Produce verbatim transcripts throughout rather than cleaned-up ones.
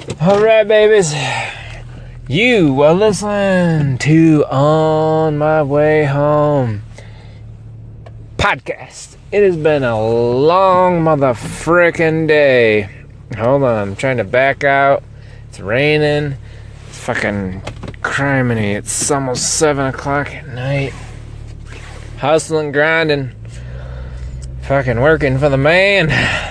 Alright, babies. You are listening to On My Way Home podcast. It has been a long motherfucking day. Hold on, I'm trying to back out. It's raining. It's fucking criminy. It's almost seven o'clock at night. Hustling, grinding. Fucking working for the man.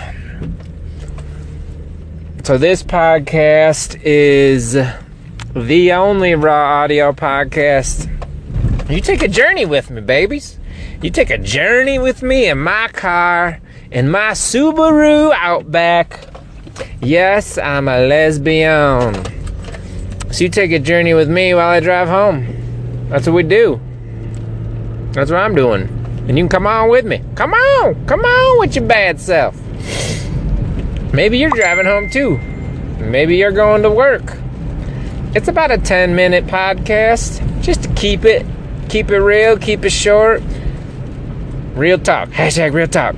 So this podcast is the only raw audio podcast. You take a journey with me, babies. You take a journey with me in my car, in my Subaru Outback. Yes, I'm a lesbian. So you take a journey with me while I drive home. That's what we do. That's what I'm doing. And you can come on with me. Come on. Come on with your bad self. Maybe you're driving home too. Maybe you're going to work. It's about a ten minute podcast. Just to keep it, keep it real, keep it short. Real talk. Hashtag real talk.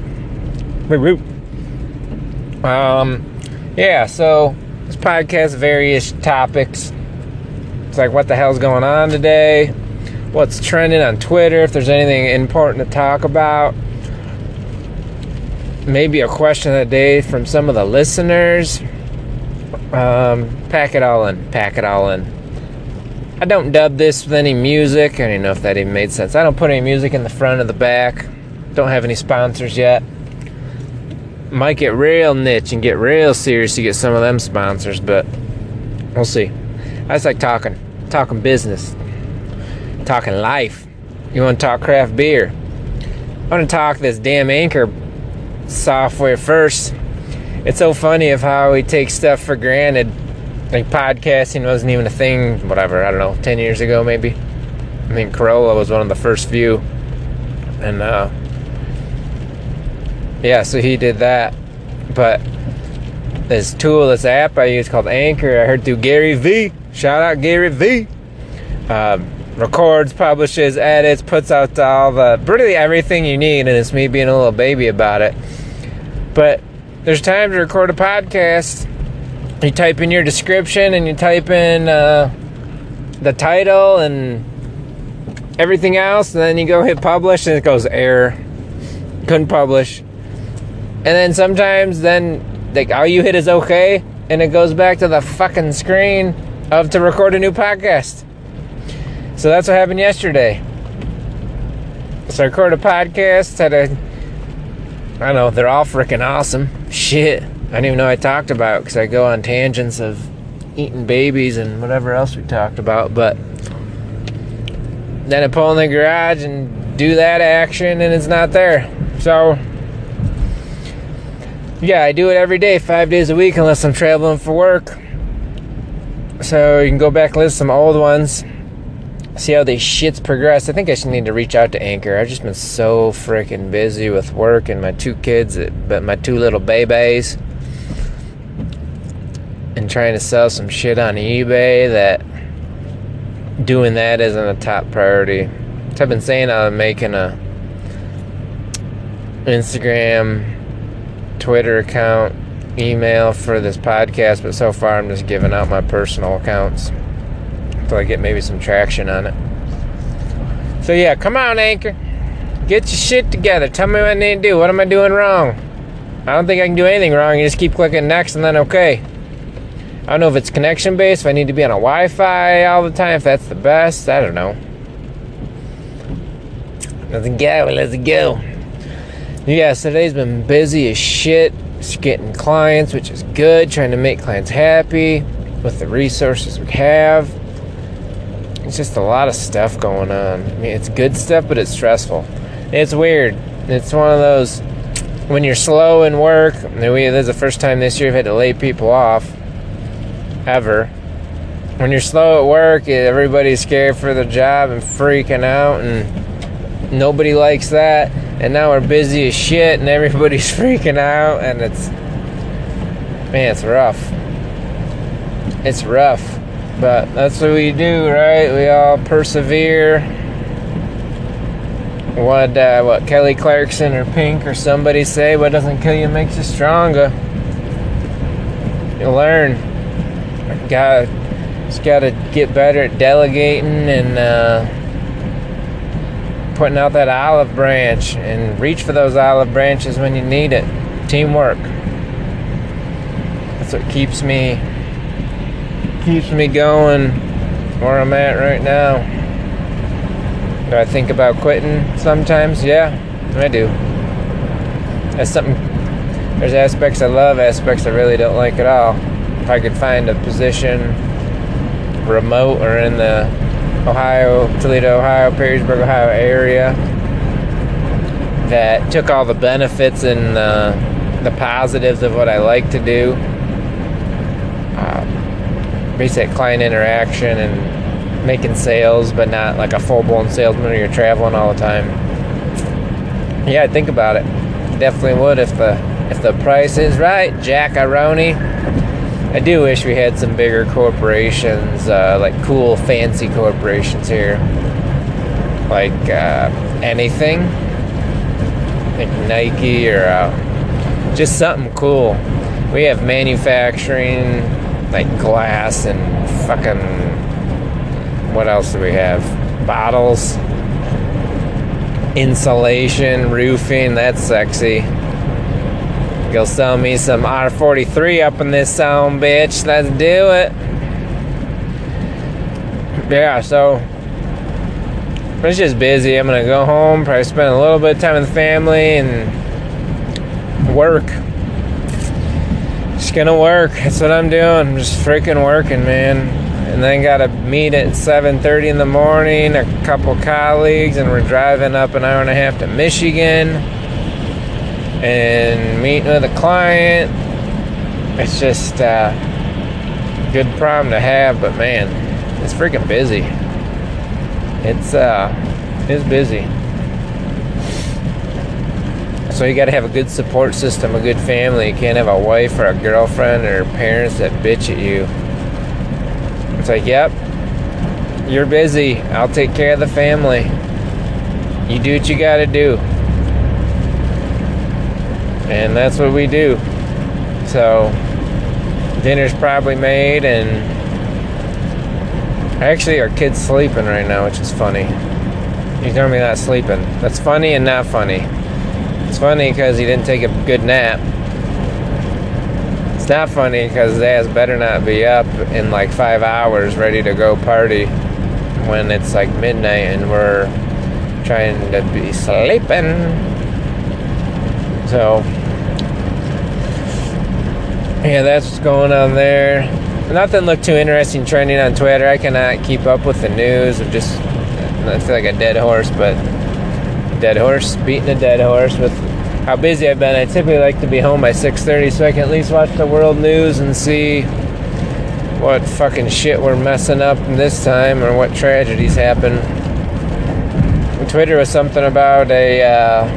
Um, yeah, so this podcast, various topics. It's like what the hell's going on today? What's trending on Twitter? If there's anything important to talk about. Maybe a question of the day from some of the listeners. Um, pack it all in. Pack it all in. I don't dub this with any music. I don't even know if that even made sense. I don't put any music in the front or the back. Don't have any sponsors yet. Might get real niche and get real serious to get some of them sponsors, but we'll see. I just like talking. Talking business. Talking life. You want to talk craft beer? I want to talk this damn Anchor software first. It's so funny of how we take stuff for granted. Like podcasting wasn't even a thing, whatever, I don't know, ten years ago maybe. I mean, Corolla was one of the first few. And uh yeah, so he did that. But this tool, this app I use called Anchor, I heard through Gary V. Shout out Gary V. Um records, publishes, edits, puts out all the, really everything you need, and it's me being a little baby about it. But there's time to record a podcast. You type in your description and you type in uh, the title and everything else, and then you go hit publish and it goes error. Couldn't publish. And then sometimes then like all you hit is okay, and it goes back to the fucking screen of to record a new podcast. So that's what happened yesterday. So I recorded a podcast, had a, I don't know, they're all freaking awesome. Shit, I didn't even know I talked about, because I go on tangents of eating babies and whatever else we talked about, but then I pull in the garage and do that action and it's not there. So, yeah, I do it every day, five days a week, unless I'm traveling for work. So you can go back and listen to some old ones. See how these shits progress. I think I should need to reach out to Anchor. I've just been so freaking busy with work and my two kids, but my two little babies, and trying to sell some shit on eBay, that doing that isn't a top priority. So I've been saying I'm making a Instagram, Twitter account, email for this podcast, but so far I'm just giving out my personal accounts until I get maybe some traction on it. So yeah, come on, Anchor. Get your shit together. Tell me what I need to do. What am I doing wrong? I don't think I can do anything wrong. You just keep clicking next and then okay. I don't know if it's connection based, if I need to be on a Wi-Fi all the time, if that's the best. I don't know. Let's go. Let's go. Yeah, so today's been busy as shit. Just getting clients, which is good. Trying to make clients happy with the resources we have. It's just a lot of stuff going on. I mean, it's good stuff, but it's stressful. It's weird. It's one of those, when you're slow in work, and we, this is the first time this year I've had to lay people off, ever. When you're slow at work, everybody's scared for their job and freaking out, and nobody likes that. And now we're busy as shit, and everybody's freaking out, and it's, man, it's rough. It's rough. But that's what we do, right? We all persevere. What, uh, what Kelly Clarkson or Pink or somebody say, what doesn't kill you makes you stronger. You learn. Got just got to get better at delegating and uh, putting out that olive branch, and reach for those olive branches when you need it. Teamwork. That's what keeps me keeps me going where I'm at right now. Do I think about quitting sometimes? Yeah, I do. That's something. There's aspects I love, aspects I really don't like at all. If I could find a position remote or in the Ohio, Toledo, Ohio, Perrysburg, Ohio area that took all the benefits and uh, the positives of what I like to do, uh, basic client interaction and making sales, but not like a full-blown salesman or you're traveling all the time. Yeah, I'd think about it. Definitely would if the if the price is right, Jack-a-roni. I do wish we had some bigger corporations, uh, like cool, fancy corporations here. Like uh, anything. Like Nike or uh, just something cool. We have manufacturing, like glass and fucking... What else do we have? Bottles. Insulation, roofing, that's sexy. Go sell me some R forty-three up in this sound, bitch. Let's do it. Yeah, so it's just busy. I'm gonna go home, probably spend a little bit of time with the family and work. Just gonna work. That's what I'm doing. I'm just freaking working, man. And then got to meet at seven thirty in the morning, a couple colleagues, and we're driving up an hour and a half to Michigan and meeting with a client. It's just a uh, good problem to have, but man, it's freaking busy. It's uh, it's busy. So you got to have a good support system, a good family. You can't have a wife or a girlfriend or parents that bitch at you. It's like, yep, you're busy. I'll take care of the family. You do what you gotta do. And that's what we do. So, dinner's probably made, and actually our kid's sleeping right now, which is funny. He's normally not sleeping. That's funny and not funny. It's funny because he didn't take a good nap. It's not funny because his ass better not be up in like five hours ready to go party when it's like midnight and we're trying to be sleeping. So, yeah, that's what's going on there. Nothing looked too interesting trending on Twitter. I cannot keep up with the news. I'm just, I feel like a dead horse, but dead horse, beating a dead horse with how busy I've been. I typically like to be home by six thirty so I can at least watch the world news and see what fucking shit we're messing up this time or what tragedies happen. Twitter was something about a uh,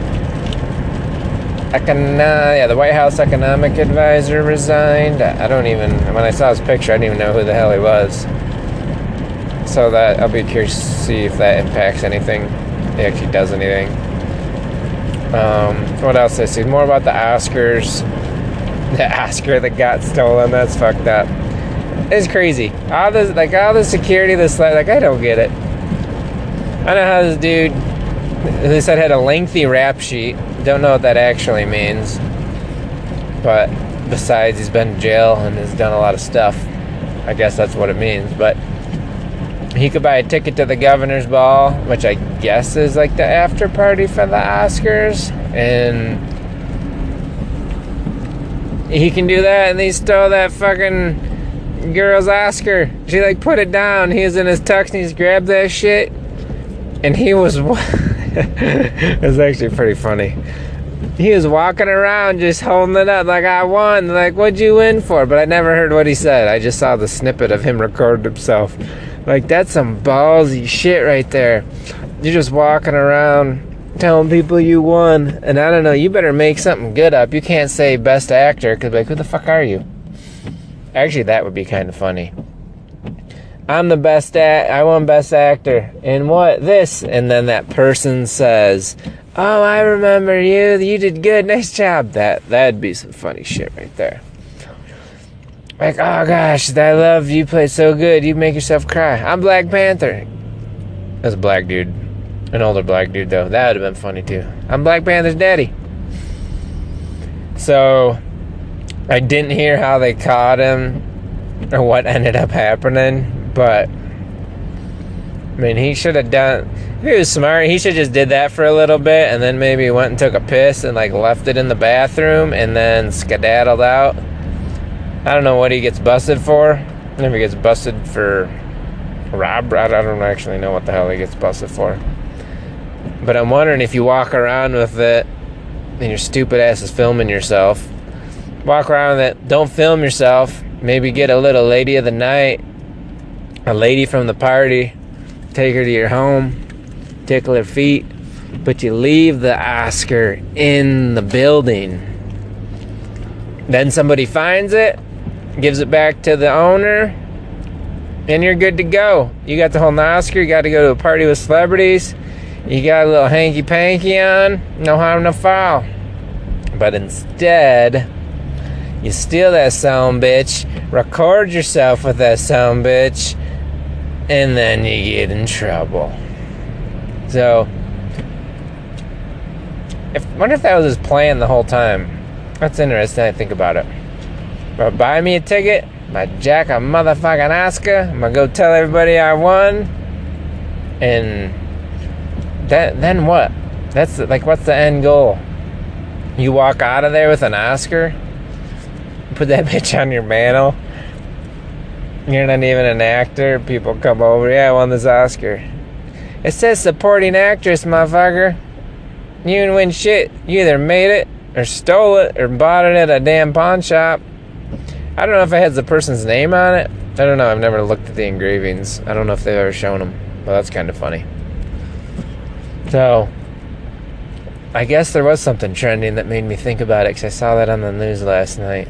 econ- yeah, the White House economic advisor resigned. I don't even, when I saw his picture, I didn't even know who the hell he was. So that I'll be curious to see if that impacts anything. It actually does anything. Um, what else I see? More about the Oscars. The Oscar that got stolen. That's fucked up. It's crazy. All this, like all the security, this like I don't get it. I know how this dude, they said had a lengthy rap sheet. Don't know what that actually means. But besides, he's been in jail and has done a lot of stuff. I guess that's what it means. But he could buy a ticket to the governor's ball, which I guess is like the after party for the Oscars, and he can do that, and he stole that fucking girl's Oscar. She like put it down. He was in his tux and he's grabbed that shit, and he was it was actually pretty funny. He was walking around just holding it up like, I won. Like, what'd you win for? But I never heard what he said. I just saw the snippet of him recording himself. Like, that's some ballsy shit right there. You're just walking around telling people you won. And I don't know, you better make something good up. You can't say best actor, because like, who the fuck are you? Actually, that would be kind of funny. I'm the best act. I won best actor. In what? This. And then that person says, oh, I remember you. You did good. Nice job. That, that'd be some funny shit right there. Like, oh gosh, I love you, play so good, you make yourself cry. I'm Black Panther. That's a black dude. An older black dude, though. That would have been funny, too. I'm Black Panther's daddy. So, I didn't hear how they caught him or what ended up happening, but, I mean, he should have done, if he was smart, he should have just did that for a little bit and then maybe went and took a piss and, like, left it in the bathroom and then skedaddled out. I don't know what he gets busted for. If he gets busted for robbery, I don't actually know what the hell he gets busted for. But I'm wondering if you walk around with it and your stupid ass is filming yourself. Walk around with it, don't film yourself. Maybe get a little lady of the night, a lady from the party, take her to your home, tickle her feet, but you leave the Oscar in the building. Then somebody finds it, gives it back to the owner, and you're good to go. You got the whole Oscar, you got to go to a party with celebrities, you got a little hanky-panky on, no harm, no foul. But instead, you steal that sumbitch, record yourself with that sumbitch, and then you get in trouble. So, if, I wonder if that was his plan the whole time. That's interesting, I think about it. But buy me a ticket, my jack a motherfucking Oscar, I'm gonna go tell everybody I won, and that, then what? That's like, what's the end goal? You walk out of there with an Oscar, put that bitch on your mantle, you're not even an actor, people come over, yeah, I won this Oscar. It says supporting actress, motherfucker. You didn't win shit. You either made it, or stole it, or bought it at a damn pawn shop. I don't know if it has the person's name on it. I don't know, I've never looked at the engravings. I don't know if they've ever shown them, but that's kind of funny. So, I guess there was something trending that made me think about it, because I saw that on the news last night.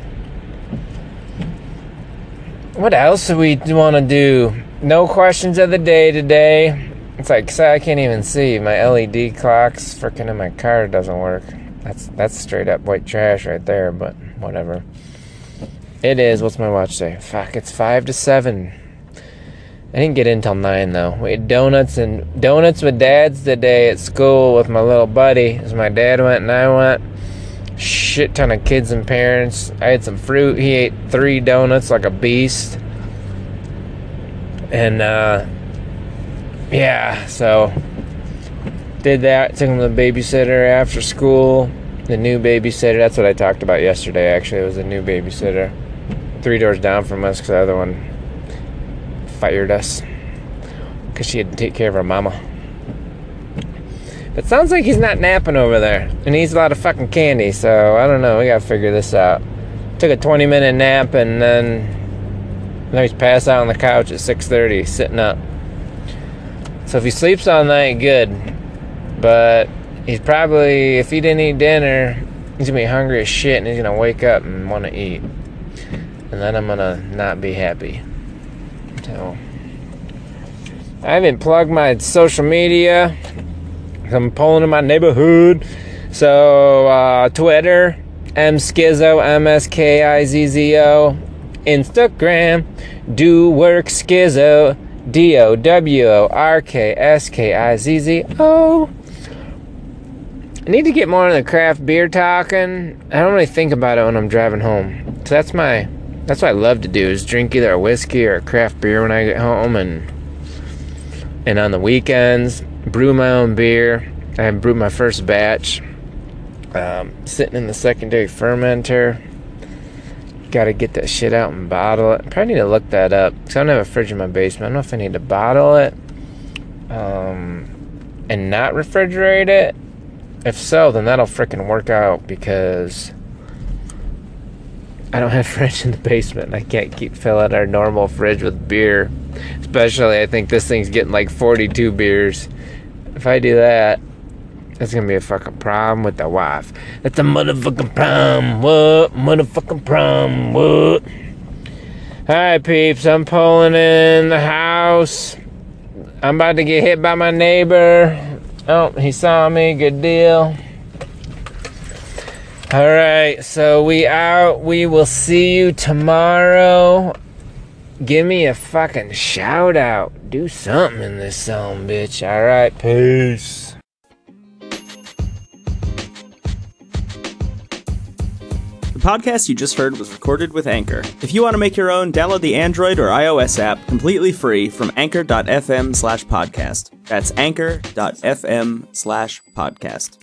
What else do we want to do? No questions of the day today. It's like, so I can't even see. My L E D clock's freaking in my car doesn't work. That's that's straight up white trash right there, but whatever. It is. What's my watch say? Fuck, it's five to seven. I didn't get in till nine though. We had donuts and donuts with dads today at school with my little buddy. As my dad went and I went. Shit ton of kids and parents. I had some fruit. He ate three donuts like a beast. And uh yeah, so did that. Took him to the babysitter after school. The new babysitter. That's what I talked about yesterday, actually. It was a new babysitter. Three doors down from us, because the other one fired us. Because she had to take care of her mama. It sounds like he's not napping over there. And he eats a lot of fucking candy, so I don't know. We gotta figure this out. Took a twenty minute nap, and then now he's passed out on the couch at six thirty, sitting up. So if he sleeps all night, good. But he's probably, if he didn't eat dinner, he's gonna be hungry as shit, and he's gonna wake up and want to eat. And then I'm gonna not be happy. So I haven't plugged my social media. I'm pulling in my neighborhood. So uh, Twitter, M Skizzo, M S K I Z Z O. Instagram, Do Work Skizzo, D O W O R K S K I Z Z O. I need to get more on the craft beer talking. I don't really think about it when I'm driving home. So that's my, that's what I love to do, is drink either a whiskey or a craft beer when I get home, and and on the weekends, brew my own beer. I brewed my first batch. Um, sitting in the secondary fermenter. Gotta get that shit out and bottle it. Probably need to look that up, because I don't have a fridge in my basement. I don't know if I need to bottle it um, and not refrigerate it. If so, then that'll freaking work out, because I don't have a fridge in the basement. I can't keep filling our normal fridge with beer. Especially, I think this thing's getting like forty-two beers. If I do that, that's gonna be a fucking problem with the wife. That's a motherfucking problem. What? Motherfucking problem. What? Alright, peeps. I'm pulling in the house. I'm about to get hit by my neighbor. Oh, he saw me. Good deal. All right, so we out. We will see you tomorrow. Give me a fucking shout out. Do something in this song, bitch. All right, peace. The podcast you just heard was recorded with Anchor. If you want to make your own, download the Android or iOS app completely free from anchor.fm slash podcast. That's anchor.fm slash podcast.